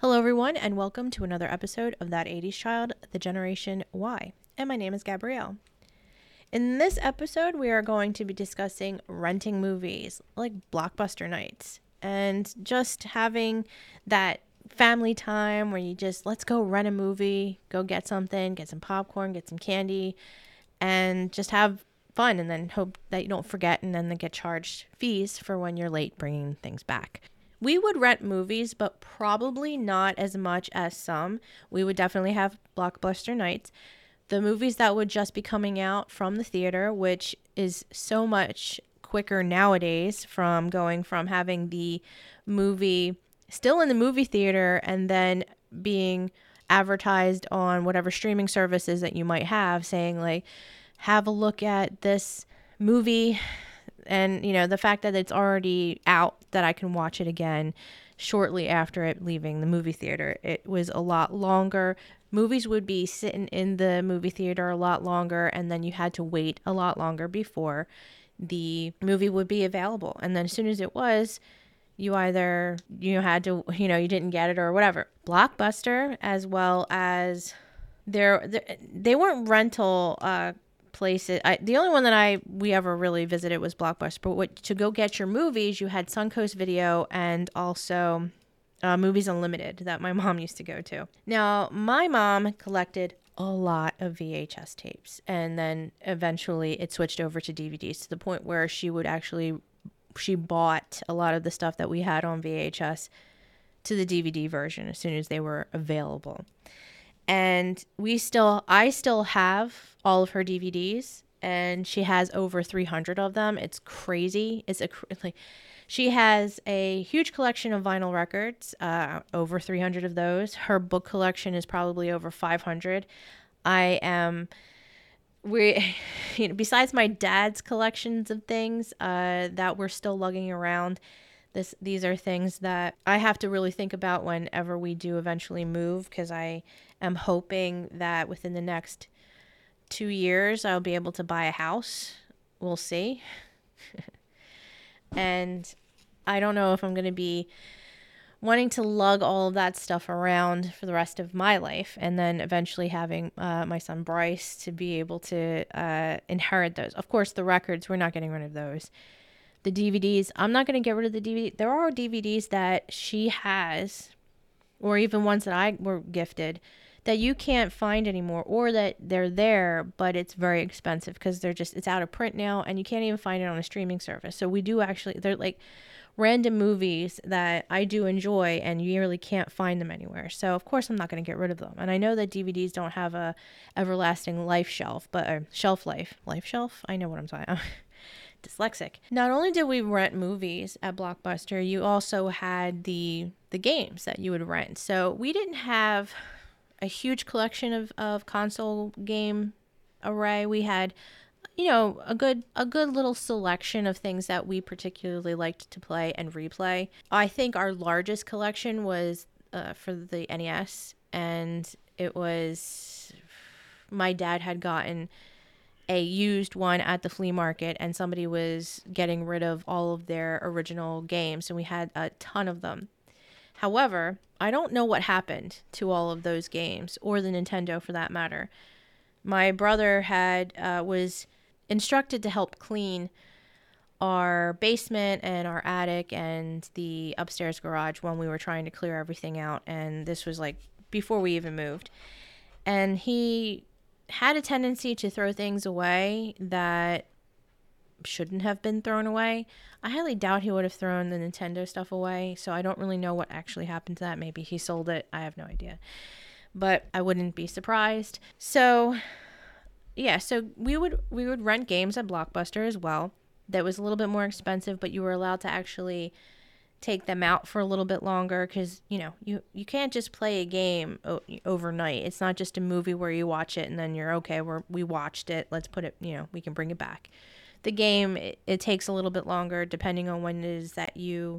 Hello, everyone, and welcome to another episode of That 80s Child, The Generation Y. And my name is Gabrielle. In this episode, we are going to be discussing renting movies like blockbuster nights and just having that family time where you just let's go rent a movie, go get something, get some popcorn, get some candy, and just have fun and then hope that you don't forget and then they get charged fees for when you're late bringing things back. We would rent movies, but probably not as much as some. We would definitely have blockbuster nights. The movies that would just be coming out from the theater, which is so much quicker nowadays from going from having the movie still in the movie theater and then being advertised on whatever streaming services that you might have, saying like, have a look at this movie. And, you know, the fact that it's already out, that I can watch it again shortly after it leaving the movie theater. It was a lot longer. Movies would be sitting in the movie theater a lot longer, and then you had to wait a lot longer before the movie would be available. And then as soon as it was, you either, had to, you didn't get it or whatever. Blockbuster, as well as they weren't rental places. The only one that we ever really visited was Blockbuster. But to go get your movies, you had Suncoast Video and also Movies Unlimited that my mom used to go to. Now, my mom collected a lot of VHS tapes, and then eventually it switched over to DVDs to the point where she bought a lot of the stuff that we had on VHS to the DVD version as soon as they were available. And I still have all of her DVDs, and she has over 300 of them. It's crazy. She has a huge collection of vinyl records, over 300 of those. Her book collection is probably over 500. Besides my dad's collections of things that we're still lugging around, these are things that I have to really think about whenever we do eventually move, because I am hoping that within the next 2 years I'll be able to buy a house. We'll see. And I don't know if I'm going to be wanting to lug all of that stuff around for the rest of my life, and then eventually having my son Bryce to be able to inherit those. Of course, the records, we're not getting rid of those. The DVDs, I'm not going to get rid of the DVD. There are DVDs that she has, or even ones that I were gifted, that you can't find anymore, or that they're there, but it's very expensive because it's out of print now, and you can't even find it on a streaming service. So they're like random movies that I do enjoy, and you really can't find them anywhere. So of course I'm not going to get rid of them. And I know that DVDs don't have a everlasting shelf life. Life shelf? I know what I'm talking about. Dyslexic. Not only did we rent movies at Blockbuster, you also had the games that you would rent. So we didn't have a huge collection of console game array. We had, a good little selection of things that we particularly liked to play and replay. I think our largest collection was for the NES, and it was, my dad had gotten a used one at the flea market, and somebody was getting rid of all of their original games, and we had a ton of them. However, I don't know what happened to all of those games, or the Nintendo for that matter. My brother was instructed to help clean our basement and our attic and the upstairs garage when we were trying to clear everything out, and this was like before we even moved. And he had a tendency to throw things away that shouldn't have been thrown away. I highly doubt he would have thrown the Nintendo stuff away, so I don't really know what actually happened to that. Maybe he sold it. I have no idea. But I wouldn't be surprised. So, yeah, so we would rent games at Blockbuster as well. That was a little bit more expensive, but you were allowed to actually take them out for a little bit longer, because you can't just play a game overnight. It's not just a movie where you watch it and then you're okay, we watched it, let's put it, we can bring it back. The game, it takes a little bit longer depending on when it is that you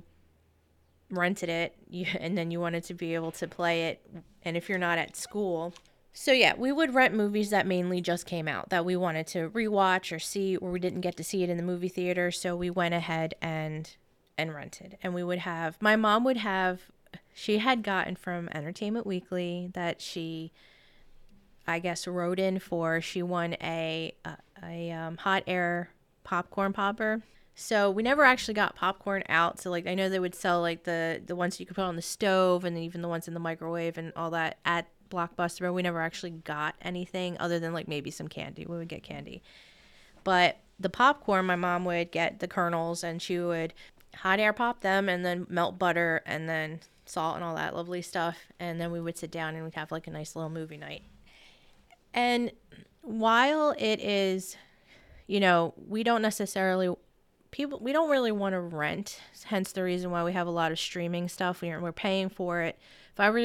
rented it, and then you wanted to be able to play it, and if you're not at school. So yeah, we would rent movies that mainly just came out that we wanted to rewatch or see, or we didn't get to see it in the movie theater, so we went ahead and rented. And my mom would have she had gotten from Entertainment Weekly that she, I guess, wrote in for. She won a hot air popcorn popper. So we never actually got popcorn out. So like I know they would sell like the ones you could put on the stove and even the ones in the microwave and all that at Blockbuster, but we never actually got anything other than like maybe some candy. We would get candy. But the popcorn, my mom would get the kernels and she would hot air pop them and then melt butter and then salt and all that lovely stuff. And then we would sit down and we'd have like a nice little movie night. And while it is, you know, we don't really want to rent, hence the reason why we have a lot of streaming stuff. We're paying for it. If I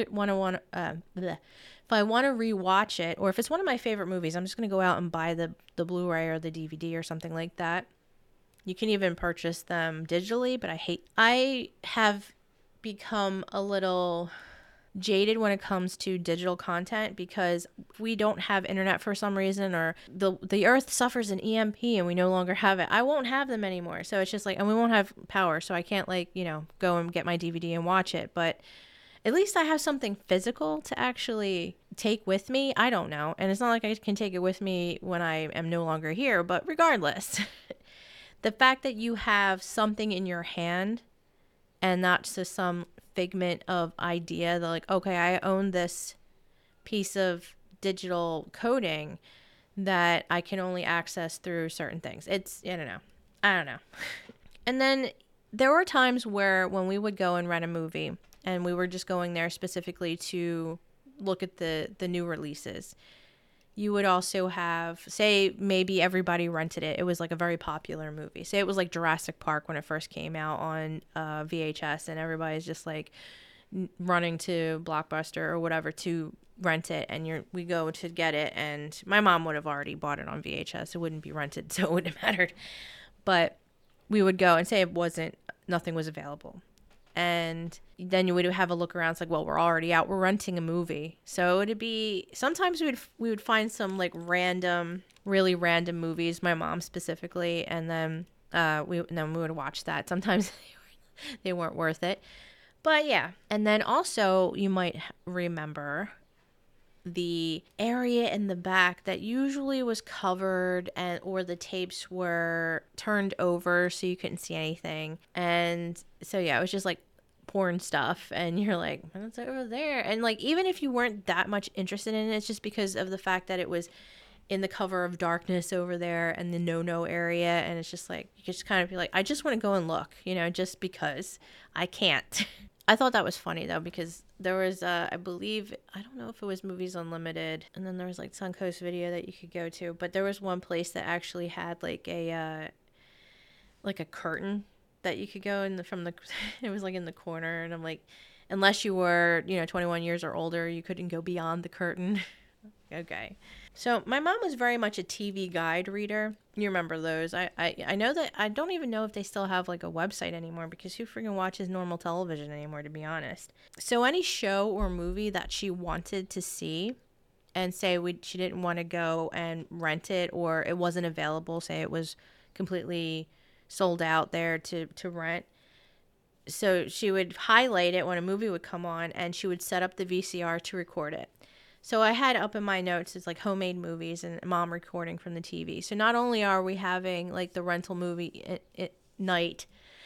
if I want to rewatch it, or if it's one of my favorite movies, I'm just going to go out and buy the Blu-ray or the DVD or something like that. You can even purchase them digitally, but I have become a little jaded when it comes to digital content because we don't have internet for some reason, or the earth suffers an EMP and we no longer have it. I won't have them anymore. So it's just like, and we won't have power. So I can't like, you know, go and get my DVD and watch it. But at least I have something physical to actually take with me. I don't know. And it's not like I can take it with me when I am no longer here. But regardless, the fact that you have something in your hand and not just some figment of idea that like, okay, I own this piece of digital coding that I can only access through certain things. It's, I don't know. And then there were times where when we would go and rent a movie and we were just going there specifically to look at the new releases, you would also have, say, maybe everybody rented it. It was like a very popular movie. Say it was like Jurassic Park when it first came out on VHS, and everybody's just like running to Blockbuster or whatever to rent it, and we go to get it, and my mom would have already bought it on VHS. It wouldn't be rented, so it wouldn't have mattered. But we would go and say nothing was available. And then you would have a look around. It's like, well, we're already out. We're renting a movie. So it'd be, sometimes we would find some like really random movies, my mom specifically. And then we would watch that. Sometimes they weren't worth it. But yeah. And then also you might remember the area in the back that usually was covered or the tapes were turned over so you couldn't see anything. And so yeah, it was just like porn stuff, and you're like, what's over there? And like, even if you weren't that much interested in it, it's just because of the fact that it was in the cover of darkness over there and the no area, and it's just like, you just kind of be like, I just want to go and look, just because I can't. I thought that was funny though, because there was I believe, I don't know if it was Movies Unlimited, and then there was like Suncoast Video that you could go to, but there was one place that actually had like a curtain that you could go in from the it was like in the corner, and I'm like, unless you were 21 years or older, you couldn't go beyond the curtain. Okay. So my mom was very much a TV guide reader. You remember those? I know that, I don't even know if they still have like a website anymore, because who freaking watches normal television anymore, to be honest. So any show or movie that she wanted to see, and say she didn't want to go and rent it, or it wasn't available, say it was completely sold out there to rent. So she would highlight it when a movie would come on, and she would set up the VCR to record it. So I had up in my notes, it's like homemade movies and mom recording from the TV. So not only are we having like the rental movie night,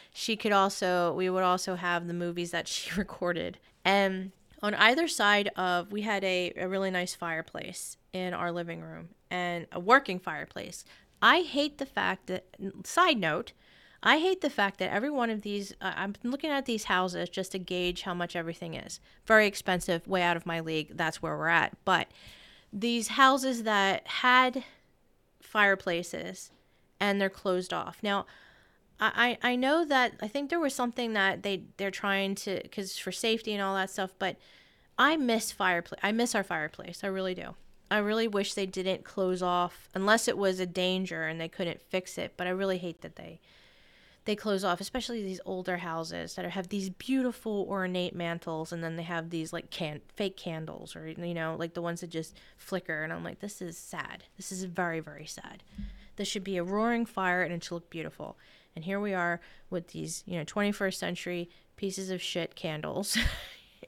we would also have the movies that she recorded. And on either side we had a really nice fireplace in our living room, and a working fireplace. I hate the fact that, side note, I hate the fact that every one of these, I'm looking at these houses just to gauge how much everything is. Very expensive, way out of my league. That's where we're at. But these houses that had fireplaces and they're closed off. Now, I know that, I think there was something that they're trying to, because for safety and all that stuff, but I miss our fireplace. I really do. I really wish they didn't close off, unless it was a danger and they couldn't fix it. But I really hate that they close off, especially these older houses that have these beautiful ornate mantles, and then they have these like fake candles, or like the ones that just flicker. And I'm like, this is sad. This is very, very sad. This should be a roaring fire, and it should look beautiful. And here we are with these 21st century pieces of shit candles.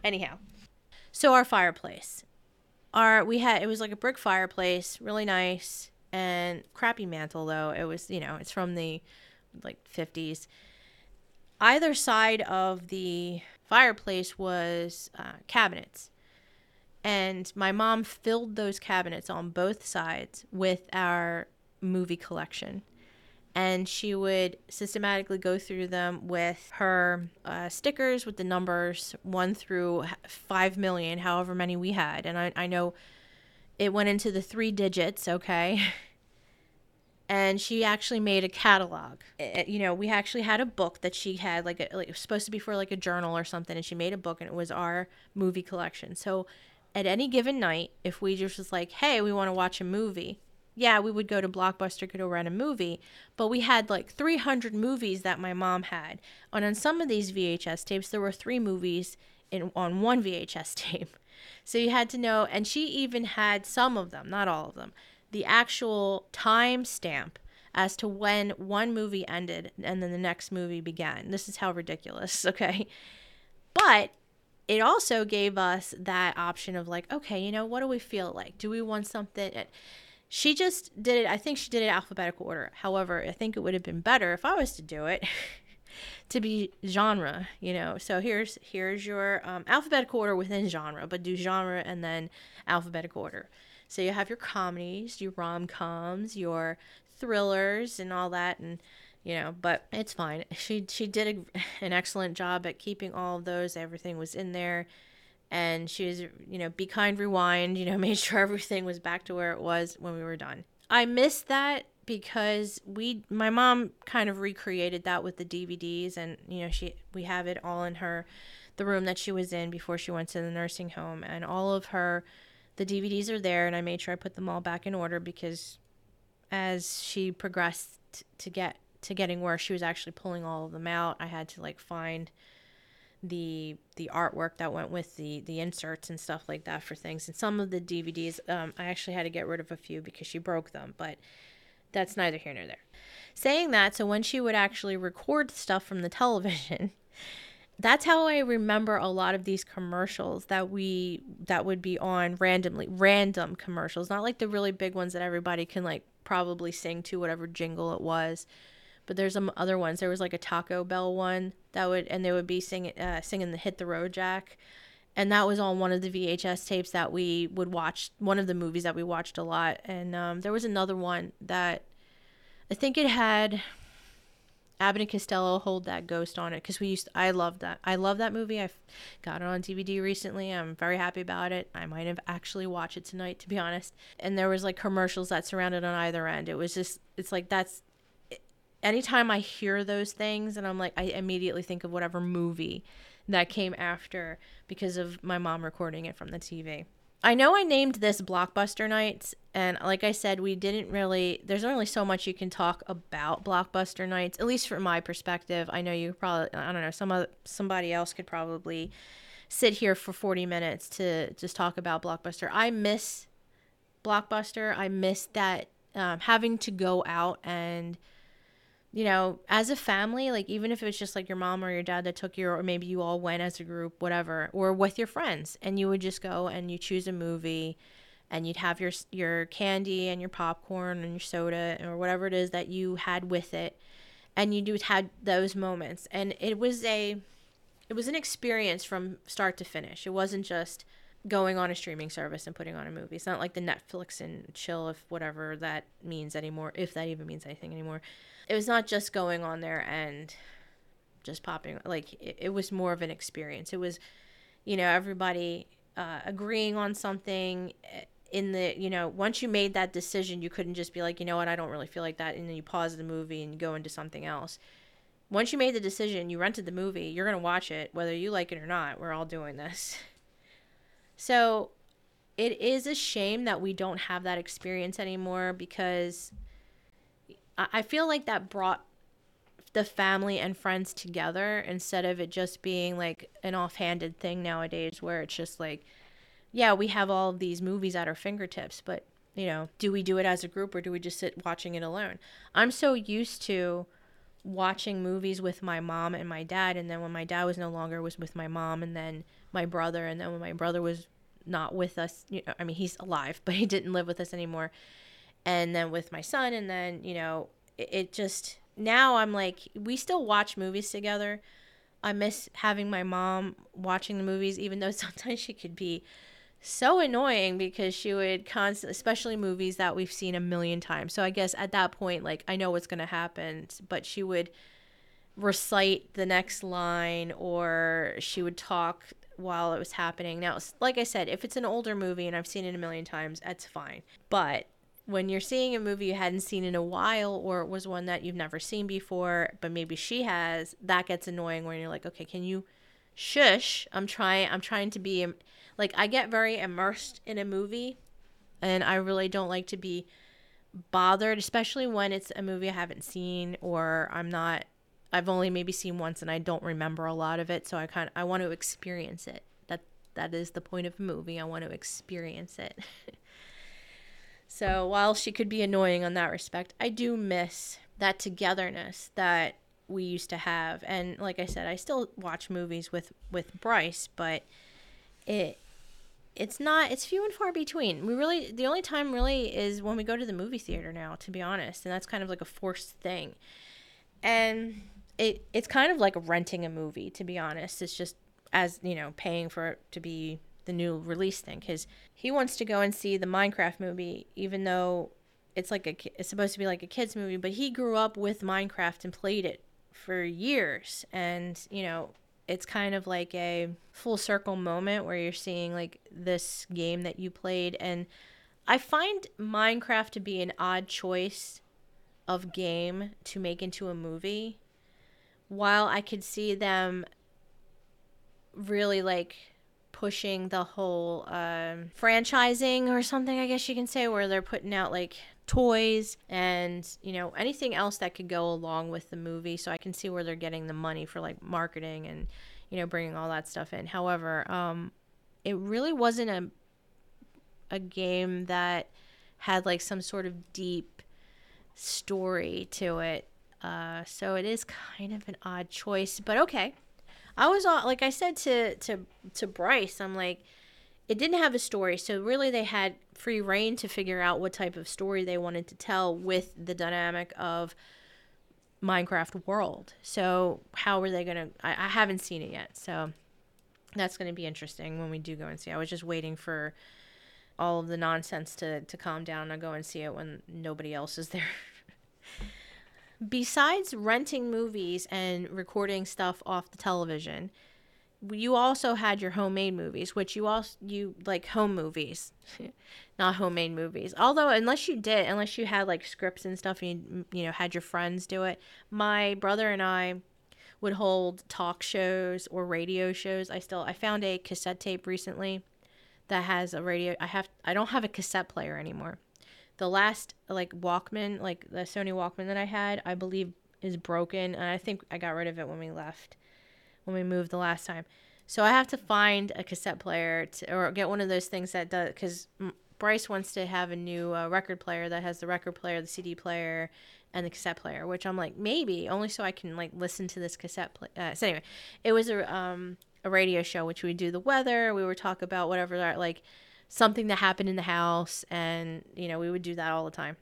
Anyhow, so our fireplace. It was like a brick fireplace, really nice, and crappy mantle though. It was, it's from the like 50s. Either side of the fireplace was cabinets. And my mom filled those cabinets on both sides with our movie collection. And she would systematically go through them with her stickers with the numbers 1 through 5 million, however many we had. And I know it went into the 3 digits, okay? And she actually made a catalog. We actually had a book that she had, it was supposed to be for like a journal or something, and she made a book, and it was our movie collection. So at any given night, if we just was like, hey, we want to watch a movie, yeah, we would go to Blockbuster, go to rent a movie, but we had like 300 movies that my mom had. And on some of these VHS tapes, there were 3 movies on one VHS tape. So you had to know, and she even had some of them, not all of them, the actual time stamp as to when one movie ended and then the next movie began. This is how ridiculous, okay? But it also gave us that option of like, okay, what do we feel like? Do we want something? She just did it. I think she did it alphabetical order. However, I think it would have been better if I was to do it to be genre, So here's your alphabetical order within genre, but do genre and then alphabetical order. So you have your comedies, your rom-coms, your thrillers and all that, and but it's fine. She did an excellent job at keeping all of those. Everything was in there. And she was, Be Kind, Rewind, made sure everything was back to where it was when we were done. I missed that because my mom kind of recreated that with the DVDs, and, we have it all in the room that she was in before she went to the nursing home, and all of the DVDs are there, and I made sure I put them all back in order because as she progressed to getting worse, she was actually pulling all of them out. I had to find the artwork that went with the inserts and stuff like that for things. And some of the DVDs, I actually had to get rid of a few because she broke them, but that's neither here nor there. Saying that, so when she would actually record stuff from the television, that's how I remember a lot of these commercials that would be on random commercials, not like the really big ones that everybody can probably sing to whatever jingle it was. But there's some other ones. There was a Taco Bell one and they would be singing the Hit the Road Jack. And that was on one of the VHS tapes that we would watch, one of the movies that we watched a lot. And there was another one that I think it had Abbott and Costello Hold That Ghost on it. Because I love that. I love that movie. I've got it on DVD recently. I'm very happy about it. I might have actually watched it tonight, to be honest. And there was commercials that surrounded on either end. It was just, it's that's, anytime I hear those things, and I immediately think of whatever movie that came after because of my mom recording it from the TV. I know I named this Blockbuster Nights, and like I said, there's only so much you can talk about Blockbuster Nights, at least from my perspective. I know you probably, I don't know, somebody else could probably sit here for 40 minutes to just talk about Blockbuster. I miss Blockbuster. I miss that having to go out and as a family, even if it was just your mom or your dad that took you, or maybe you all went as a group, whatever, or with your friends, and you would just go and you choose a movie and you'd have your candy and your popcorn and your soda or whatever it is that you had with it. And you had those moments. And it was an experience from start to finish. It wasn't just going on a streaming service and putting on a movie. It's not like the Netflix and chill, if whatever that means anymore, if that even means anything anymore. It was not just going on there and just popping. It was more of an experience. It was, everybody agreeing on something in the, once you made that decision, you couldn't just be like, you know what, I don't really feel like that. And then you pause the movie and you go into something else. Once you made the decision, you rented the movie, you're going to watch it, whether you like it or not. We're all doing this. So it is a shame that we don't have that experience anymore, because I feel like that brought the family and friends together instead of it just being an offhanded thing nowadays where it's just yeah, we have all of these movies at our fingertips, but do we do it as a group or do we just sit watching it alone? I'm so used to watching movies with my mom and my dad, and then when my dad was no longer, was with my mom, and then my brother. And then when my brother was not with us, I mean, he's alive, but he didn't live with us anymore. And then with my son, and then, it just, now I'm like, we still watch movies together. I miss having my mom watching the movies, even though sometimes she could be so annoying because she would constantly, especially movies that we've seen a million times. So I guess at that point, like, I know what's going to happen, but she would recite the next line, or she would talk while it was happening. Now, like I said, if it's an older movie and I've seen it a million times, that's fine. But when you're seeing a movie you hadn't seen in a while, or it was one that you've never seen before, but maybe she has, that gets annoying when you're like, okay, can you shush? I'm trying to be, like, I get very immersed in a movie, and I really don't like to be bothered, especially when it's a movie I haven't seen, or I've only maybe seen once and I don't remember a lot of it. So I want to experience it. That is the point of a movie. I want to experience it. So while she could be annoying on that respect, I do miss that togetherness that we used to have. And like I said, I still watch movies with Bryce, but it's few and far between. The only time really is when we go to the movie theater now, to be honest. And that's kind of like a forced thing. And it's kind of like renting a movie, to be honest. It's just, as, paying for it to be the new release thing, because he wants to go and see the Minecraft movie, even though it's supposed to be like a kid's movie, but he grew up with Minecraft and played it for years. And, it's kind of like a full circle moment where you're seeing like this game that you played. And I find Minecraft to be an odd choice of game to make into a movie, while I could see them really like pushing the whole franchising or something, I guess you can say, where they're putting out like toys and anything else that could go along with the movie. So I can see where they're getting the money for like marketing and bringing all that stuff in. However, it really wasn't a game that had like some sort of deep story to it. So it is kind of an odd choice, but okay. I was like I said to Bryce, I'm like, it didn't have a story, so really they had free reign to figure out what type of story they wanted to tell with the dynamic of Minecraft world. So how were they gonna? I haven't seen it yet, so that's gonna be interesting when we do go and see. I was just waiting for all of the nonsense to calm down and go and see it when nobody else is there. Besides renting movies and recording stuff off the television, you also had your homemade movies, which you like home movies, not homemade movies. Although, unless you had like scripts and stuff and you had your friends do it. My brother and I would hold talk shows or radio shows. I found a cassette tape recently that has a radio. I don't have a cassette player anymore. The last like Walkman, like the Sony Walkman that I had, I believe is broken, and I think I got rid of it when we moved the last time. So I have to find a cassette player or get one of those things that does, because Bryce wants to have a new record player that has the record player, the CD player, and the cassette player, which I'm like, maybe only so I can like listen to this cassette so anyway, it was a radio show which we would do the weather, we would talk about whatever that like something that happened in the house, and we would do that all the time.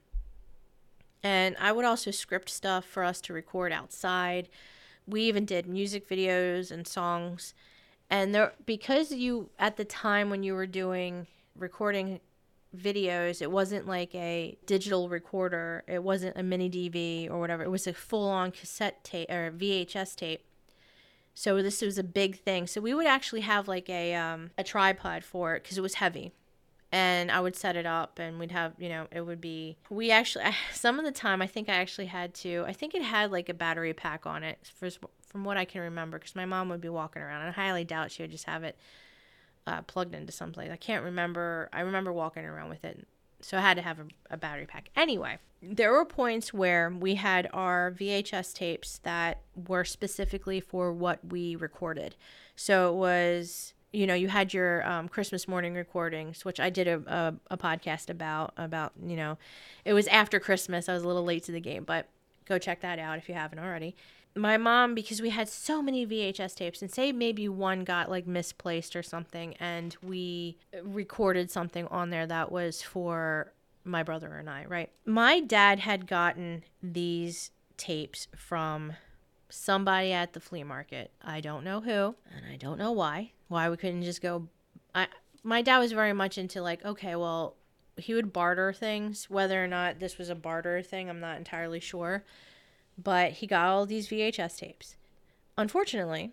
And I would also script stuff for us to record outside. We even did music videos and songs. And because at the time when you were doing recording videos, it wasn't like a digital recorder, it wasn't a mini DV or whatever, it was a full-on cassette tape or VHS tape. So this was a big thing. So we would actually have like a tripod for it because it was heavy. And I would set it up and we'd have, it would be, some of the time I think it had like a battery pack on it from what I can remember, because my mom would be walking around, and I highly doubt she would just have it plugged into someplace. I can't remember. I remember walking around with it. So I had to have a battery pack. Anyway, there were points where we had our VHS tapes that were specifically for what we recorded. So it was, you had your Christmas morning recordings, which I did a podcast about, it was after Christmas. I was a little late to the game, but go check that out if you haven't already. my mom, because we had so many VHS tapes, and say maybe one got like misplaced or something, and we recorded something on there that was for my brother and I, right? My dad had gotten these tapes from somebody at the flea market. I don't know who, and I don't know why. Why we couldn't just go. My dad was very much into like, okay, well, he would barter things. Whether or not this was a barter thing, I'm not entirely sure. But he got all these VHS tapes. Unfortunately,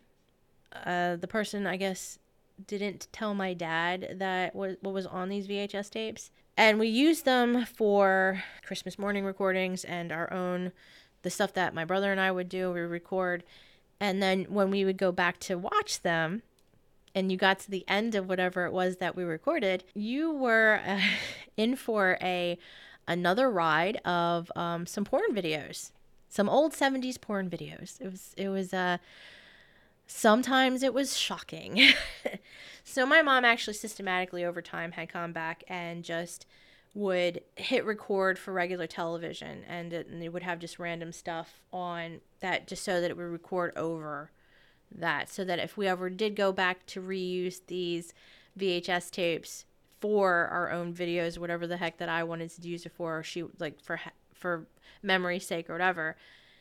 the person, I guess, didn't tell my dad that what was on these VHS tapes. And we used them for Christmas morning recordings and our own, the stuff that my brother and I would do, we would record. And then when we would go back to watch them, and you got to the end of whatever it was that we recorded, you were in for another ride of some porn videos, some old 70s porn videos. It was sometimes it was shocking. So my mom actually systematically over time had gone back and just would hit record for regular television, and it would have just random stuff on that just so that it would record over that, so that if we ever did go back to reuse these VHS tapes for our own videos, whatever the heck that I wanted to use it for, or she like for memory's sake or whatever,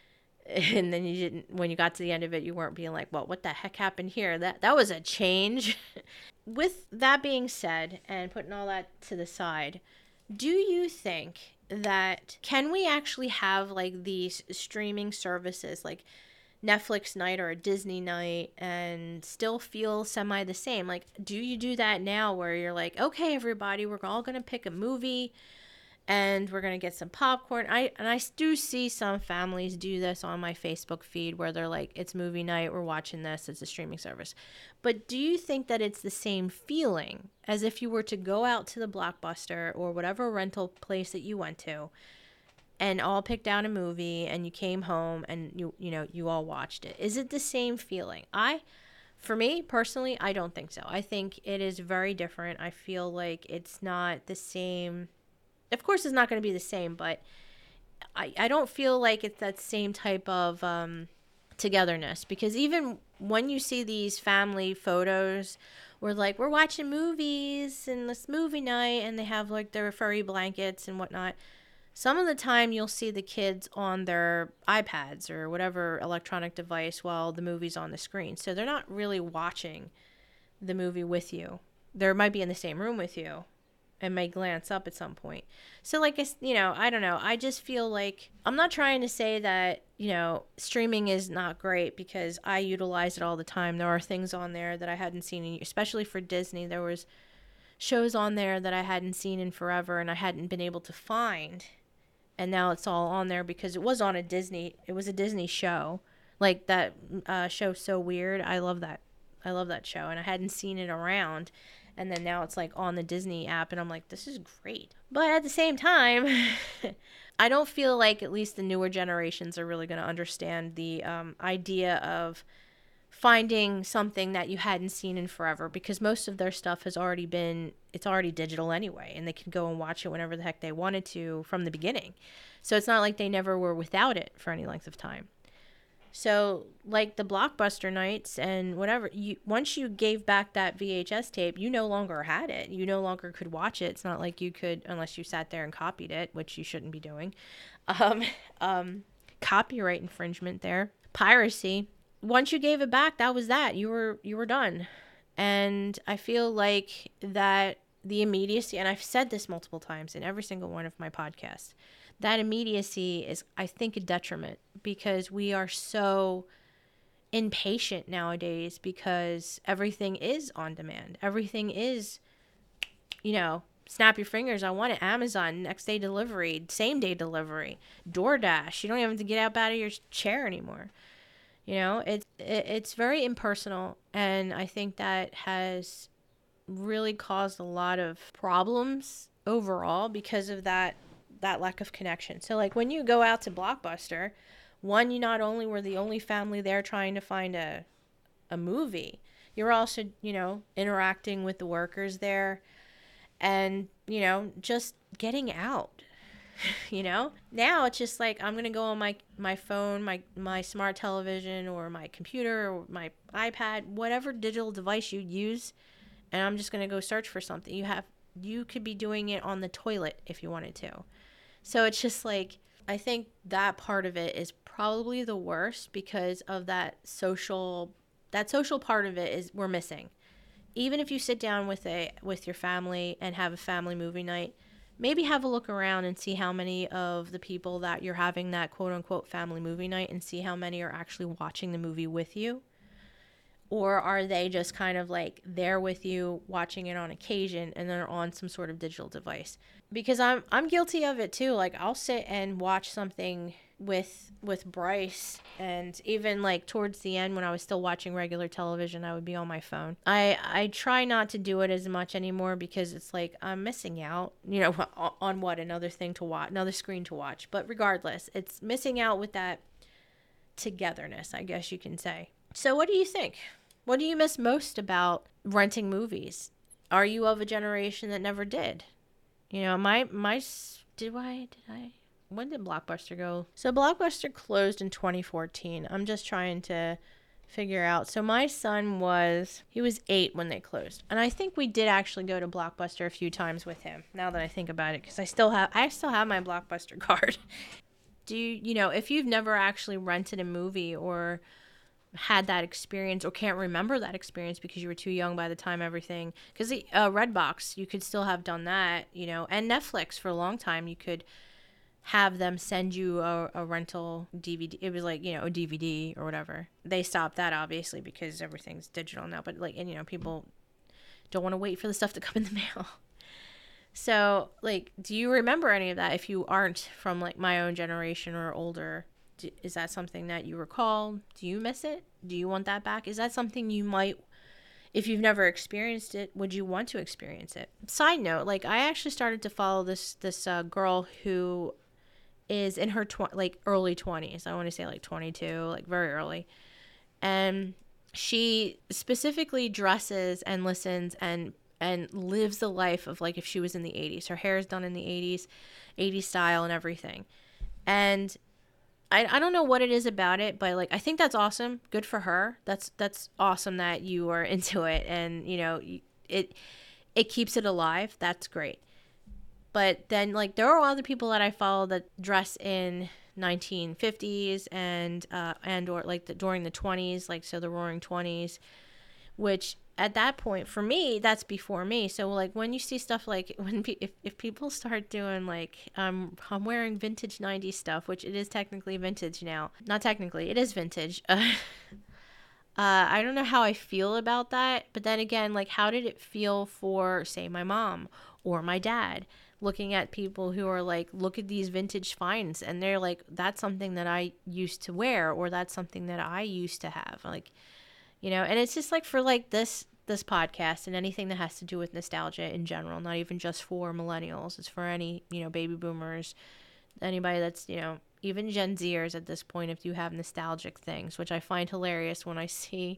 and then you didn't, when you got to the end of it, you weren't being like, well, what the heck happened here? That was a change. With that being said, and putting all that to the side, do you think that can we actually have like these streaming services like Netflix night or a Disney night and still feel semi the same? Like, do you do that now where you're like, okay, everybody, we're all going to pick a movie and we're going to get some popcorn? I do see some families do this on my Facebook feed where they're like, it's movie night, we're watching this, it's a streaming service. But do you think that it's the same feeling as if you were to go out to the Blockbuster or whatever rental place that you went to and all picked out a movie and you came home and you all watched it? Is it the same feeling? For me personally, I don't think so. I think it is very different. I feel like it's not the same. Of course it's not going to be the same, but I don't feel like it's that same type of togetherness, because even when you see these family photos where like we're watching movies and this movie night and they have like their furry blankets and whatnot, some of the time you'll see the kids on their iPads or whatever electronic device while the movie's on the screen. So they're not really watching the movie with you. They might be in the same room with you and may glance up at some point. So like, I don't know. I just feel like I'm not trying to say that, streaming is not great, because I utilize it all the time. There are things on there that I hadn't seen, especially for Disney. There was shows on there that I hadn't seen in forever and I hadn't been able to find. And now it's all on there because it was a Disney show. Like that show So Weird. I love that show, and I hadn't seen it around. And then now it's like on the Disney app and I'm like, this is great. But at the same time, I don't feel like at least the newer generations are really going to understand the idea of finding something that you hadn't seen in forever, because most of their stuff it's already digital anyway, and they can go and watch it whenever the heck they wanted to from the beginning. So it's not like they never were without it for any length of time. So like the Blockbuster nights and whatever, once you gave back that VHS tape, you no longer had it. You no longer could watch it. It's not like you could, unless you sat there and copied it, which you shouldn't be doing. Copyright infringement there. Piracy. Once you gave it back, that was that. You were done. And I feel like that the immediacy, and I've said this multiple times in every single one of my podcasts, that immediacy is, I think, a detriment, because we are so impatient nowadays because everything is on demand. Everything is, snap your fingers. I want it. Amazon, next day delivery, same day delivery, DoorDash. You don't even have to get up out of your chair anymore. It's very impersonal, and I think that has really caused a lot of problems overall because of that lack of connection. So like when you go out to Blockbuster, one, you not only were the only family there trying to find a movie, you're also, interacting with the workers there and, just getting out. Now it's just like I'm gonna go on my phone, my smart television, or my computer, or my iPad, whatever digital device you use, and I'm just gonna go search for something. You could be doing it on the toilet if you wanted to. So it's just like, I think that part of it is probably the worst because of that social part of it is we're missing. Even if you sit down with your family and have a family movie night, maybe have a look around and see how many of the people that you're having that quote unquote family movie night, and see how many are actually watching the movie with you. Or are they just kind of like there with you watching it on occasion and they're on some sort of digital device? Because I'm guilty of it too. Like, I'll sit and watch something with Bryce, and even like towards the end when I was still watching regular television, I would be on my phone. I try not to do it as much anymore because it's like I'm missing out, on what, another thing to watch, another screen to watch. But regardless, it's missing out with that togetherness, I guess you can say. So what do you think? What do you miss most about renting movies? Are you of a generation that never did? Did I? When did Blockbuster go? So Blockbuster closed in 2014. I'm just trying to figure out. So my son he was 8 when they closed. And I think we did actually go to Blockbuster a few times with him, now that I think about it, because I still have my Blockbuster card. Do if you've never actually rented a movie or had that experience, or can't remember that experience because you were too young by the time everything, because the Redbox, you could still have done that, and Netflix for a long time, you could have them send you a rental DVD. It was like, a DVD or whatever. They stopped that obviously because everything's digital now, but like, and people don't want to wait for the stuff to come in the mail. So like, do you remember any of that? If you aren't from like my own generation or older, is that something that you recall? Do you miss it? Do you want that back? Is that something you might, if you've never experienced it, would you want to experience it? Side note, like, I actually started to follow this girl who is in her early 20s. I want to say like 22, like very early. And she specifically dresses and listens and lives the life of like if she was in the 80s. Her hair is done in the 80s style and everything. And I don't know what it is about it, but like, I think that's awesome. Good for her. That's awesome that you are into it, and it keeps it alive. That's great. But then like, there are other people that I follow that dress in 1950s and or like during the 20s, like, so the Roaring 20s, which at that point for me, that's before me. So like, when you see stuff like if people start doing like, I'm wearing vintage 90s stuff, which it is technically vintage now. Not technically, it is vintage. I don't know how I feel about that, but then again, like, how did it feel for, say, my mom or my dad looking at people who are like, look at these vintage finds, and they're like, that's something that I used to wear, or that's something that I used to have, like, and it's just like, for like this podcast and anything that has to do with nostalgia in general, not even just for millennials, it's for any, baby boomers, anybody that's, even Gen Zers at this point, if you have nostalgic things, which I find hilarious when I see.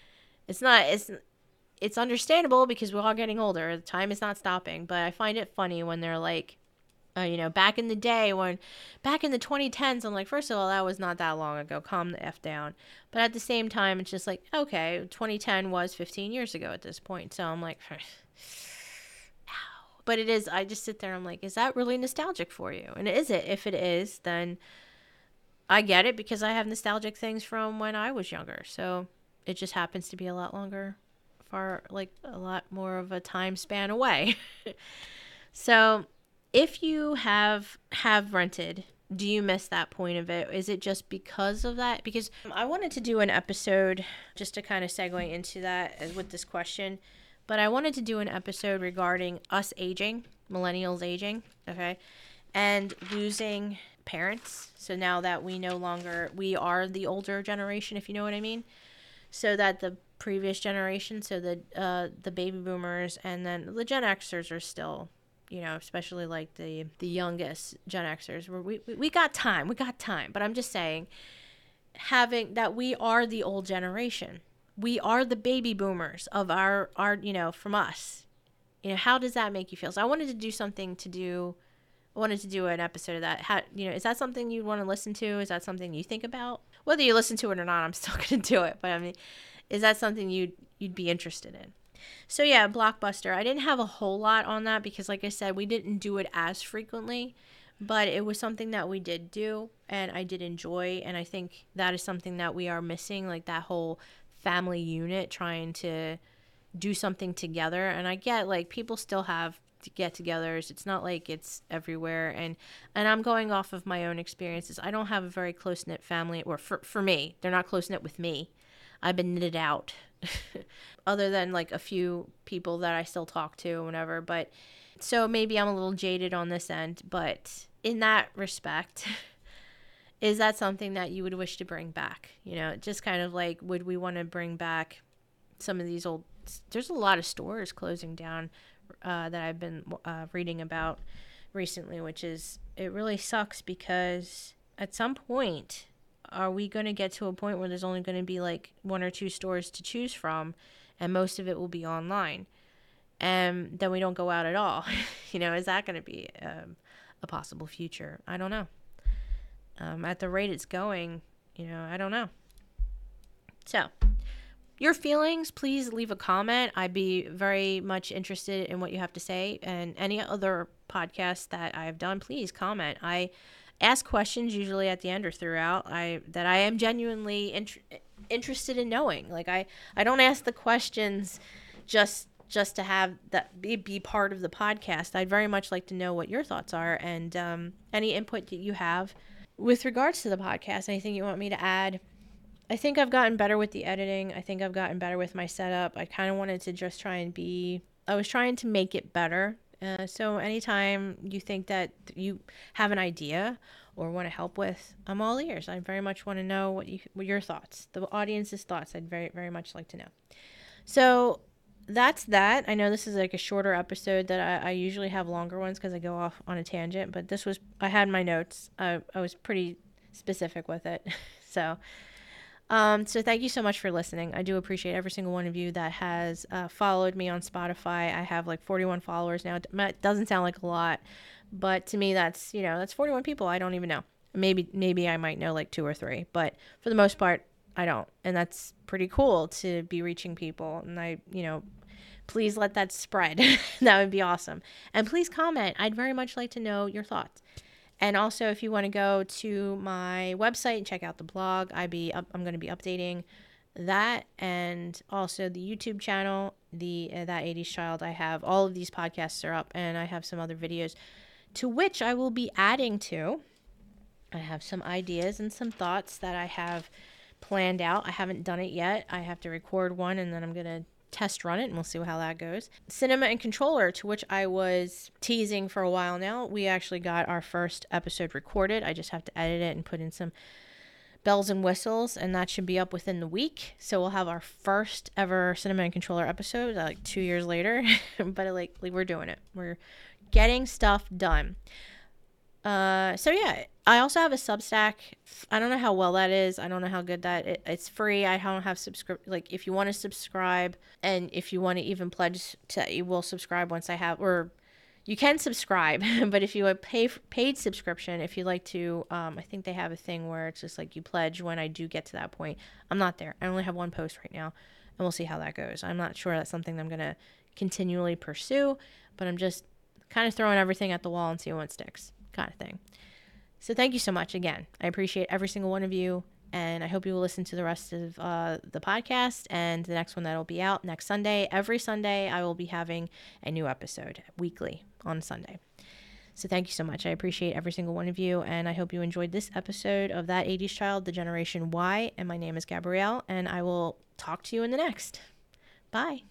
It's understandable because we're all getting older. The time is not stopping, but I find it funny when they're like, back in the day, back in the 2010s, I'm like, first of all, that was not that long ago. Calm the F down. But at the same time, it's just like, okay, 2010 was 15 years ago at this point. So I'm like, ow. But it is, I just sit there, I'm like, is that really nostalgic for you? And is it? If it is, then I get it, because I have nostalgic things from when I was younger. So it just happens to be a lot longer, far, like, a lot more of a time span away. So if you have rented, do you miss that point of it? Is it just because of that? Because I wanted to do an episode just to kind of segue into that with this question, but I wanted to do an episode regarding us aging, millennials aging, okay, and losing parents. So now that we are the older generation, if you know what I mean, so that the previous generation, so the baby boomers and then the Gen Xers are still, especially like the youngest Gen Xers, where we got time, but I'm just saying, having that, we are the old generation, we are the baby boomers of our from us, how does that make you feel? So I wanted to do something to do wanted to do an episode of that. How, is that something you'd want to listen to? Is that something you think about? Whether you listen to it or not, I'm still going to do it. But I mean, is that something you'd be interested in? So yeah, Blockbuster. I didn't have a whole lot on that because, like I said, we didn't do it as frequently, but it was something that we did do and I did enjoy. And I think that is something that we are missing, like that whole family unit trying to do something together. And I get like people still have get-togethers. It's not like it's everywhere. And I'm going off of my own experiences. I don't have a very close-knit family, or for me, they're not close-knit with me. I've been knitted out. Other than like a few people that I still talk to and whatever. But so maybe I'm a little jaded on this end, but in that respect, is that something that you would wish to bring back? Just kind of like, would we want to bring back some of these old, there's a lot of stores closing down that I've been reading about recently, which is, it really sucks because at some point, are we going to get to a point where there's only going to be like 1 or 2 stores to choose from and most of it will be online, and then we don't go out at all? Is that going to be a possible future? I don't know. At the rate it's going, I don't know. So your feelings, please leave a comment. I'd be very much interested in what you have to say, and any other podcasts that I've done, please comment. I ask questions usually at the end or throughout that I am genuinely interested in knowing. Like I don't ask the questions just to have that be part of the podcast. I'd very much like to know what your thoughts are, and any input that you have with regards to the podcast. Anything you want me to add? I think I've gotten better with the editing. I think I've gotten better with my setup. I kind of wanted to just I was trying to make it better. So anytime you think that you have an idea or want to help with, I'm all ears. I very much want to know what your thoughts, the audience's thoughts. I'd very, very much like to know. So that's that. I know this is like a shorter episode that I usually have longer ones because I go off on a tangent, but I had my notes. I was pretty specific with it. So thank you so much for listening. I do appreciate every single one of you that has followed me on Spotify. I have like 41 followers now. It doesn't sound like a lot, but to me that's 41 people I don't even know. Maybe I might know like 2 or 3, but for the most part I don't. And that's pretty cool to be reaching people. And please let that spread. That would be awesome. And please comment. I'd very much like to know your thoughts. And also, if you want to go to my website and check out the blog, I'm going to be updating that, and also the YouTube channel, That 80s Child. I have all of these podcasts are up, and I have some other videos to which I will be adding to. I have some ideas and some thoughts that I have planned out. I haven't done it yet. I have to record one, and then I'm going to test run it, and we'll see how that goes. Cinema and Controller, to which I was teasing for a while now. We actually got our first episode recorded. I just have to edit it and put in some bells and whistles, and that should be up within the week. So we'll have our first ever Cinema and Controller episode like 2 years later. But like we're doing it. We're getting stuff done. So yeah, I also have a Substack. I don't know how well that is. I don't know how good it's free. I don't have if you want to subscribe, and if you want to even pledge you will subscribe once I have, or you can subscribe, but if you have paid subscription, if you'd like to, I think they have a thing where it's just like you pledge when I do get to that point. I'm not there. I only have 1 post right now, and we'll see how that goes. I'm not sure that's something I'm going to continually pursue, but I'm just kind of throwing everything at the wall and seeing what sticks, kind of thing. So thank you so much again. I appreciate every single one of you, and I hope you will listen to the rest of the podcast and the next one that'll be out next Sunday. Every Sunday I will be having a new episode weekly on Sunday. So thank you so much. I appreciate every single one of you, and I hope you enjoyed this episode of That 80s Child, the Generation Y, and my name is Gabrielle, and I will talk to you in the next. Bye.